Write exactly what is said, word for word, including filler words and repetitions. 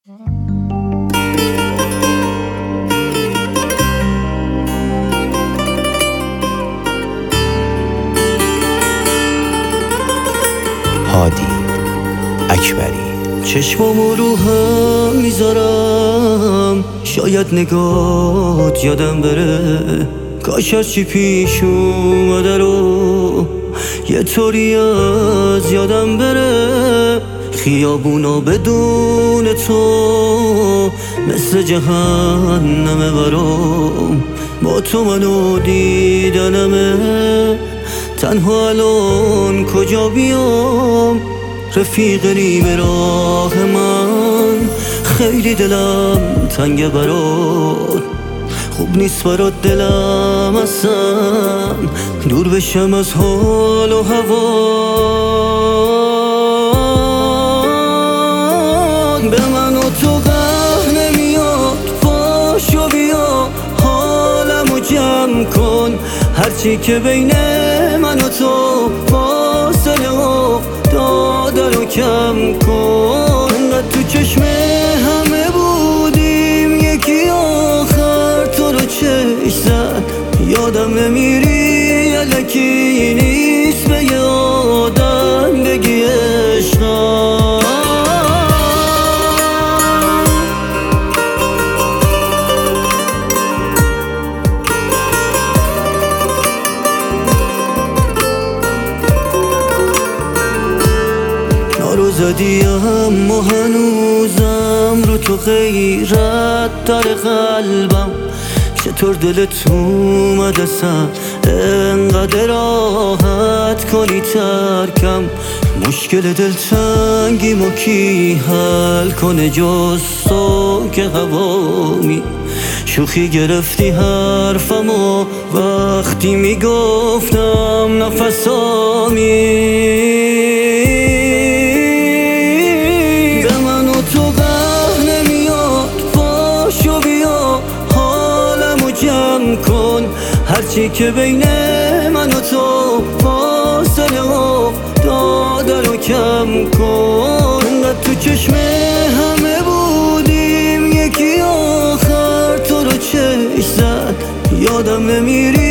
هادی اکبری. چشمامو رو هم میذارم، شاید نگات یادم بره، کاش هرچی پیش اومده رو یه طوری از یادم بره. خیابونا بدون تو مثل جهنمه برام، با تو منو دیدنمه. تنها الان کجا بیام، رفیق نیمه راه من، خیلی دلم تنگه برات، خوب نیست برات دلم اصلا دور بشم از حال و هوا. به من و تو قهر نمیاد، پاشو بیا حالمو جمع کن، هرچی که بین من و تو فاصله افتاده رو کم کن. انقدر تو چشم همه بودیم، یکی آخر تو رو چشم زد، یادم نمیری الکی نیست به یه آدم بگی عشقم. رو زدی اما هنوزم رو تو غیرت داره قلبم، چطور دلت اومد اصلا انقدر راحت کنی ترکم. مشکل دلتنگیمو کی حل کنه جز تو که هوامی، شوخی گرفتی حرفمو وقتی میگفتم نفسامی. کن هرچی که بین من و تو فاصله افتاده رو کم کن. انقدر تو چشم همه بودیم، یکی آخر تو رو چشم زد، یادم نمیری